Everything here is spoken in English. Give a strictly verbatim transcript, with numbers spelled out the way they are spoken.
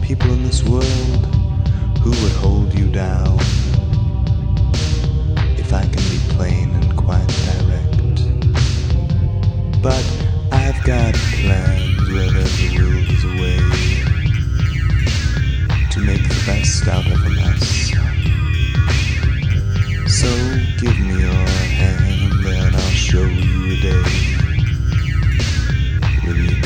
people in this world who would hold you down. If I can be plain and quite direct. But I've got plans where there's a will, there's a way to make the best out of a mess. So give me your hand and I'll show you a day. Will you